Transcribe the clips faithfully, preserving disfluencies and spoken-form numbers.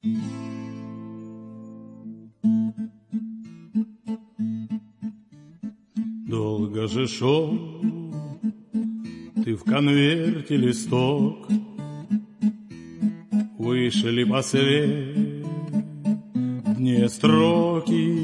Долго же шел ты в конверте листок, вышли последние строки,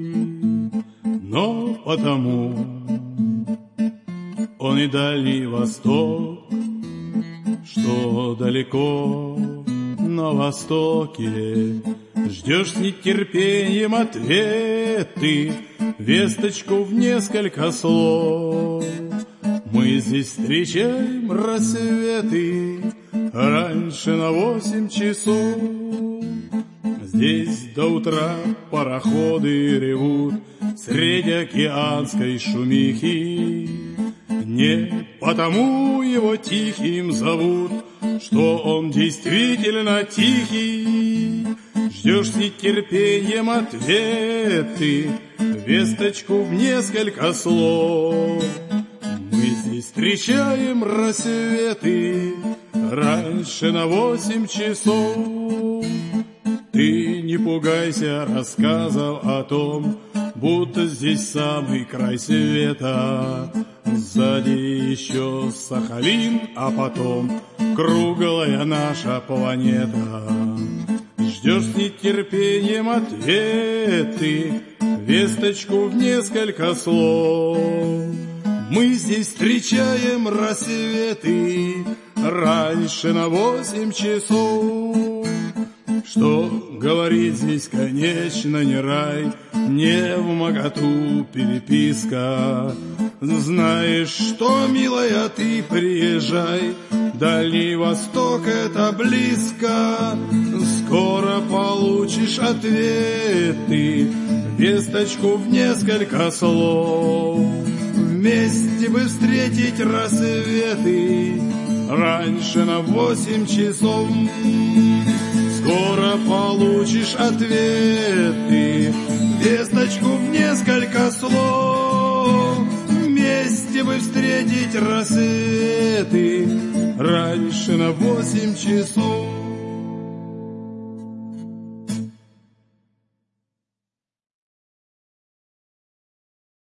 но потому он и Дальний Восток, что далеко на востоке. Ждешь с нетерпением ответы, весточку в несколько слов. Мы здесь встречаем рассветы раньше на восемь часов. Здесь до утра пароходы ревут среди океанской шумихи. Не потому его тихим зовут, что он действительно тихий. Ждешь с нетерпением ответы, весточку в несколько слов. Мы здесь встречаем рассветы раньше на восемь часов. Ты не пугайся рассказов о том, будто здесь самый край света. Сзади еще Сахалин, а потом круглая наша планета. Ждешь с нетерпением ответы, весточку в несколько слов. Мы здесь встречаем рассветы раньше на восемь часов. Что говорит здесь, конечно, не рай, не вмоготу переписка. Знаешь что, милая, ты приезжай, Дальний Восток — это близко. Скоро получишь ответы, весточку в несколько слов. Вместе бы встретить рассветы раньше на восемь часов. Скоро получишь ответы, весточку в несколько слов. Вместе бы встретить рассветы раньше на восемь часов.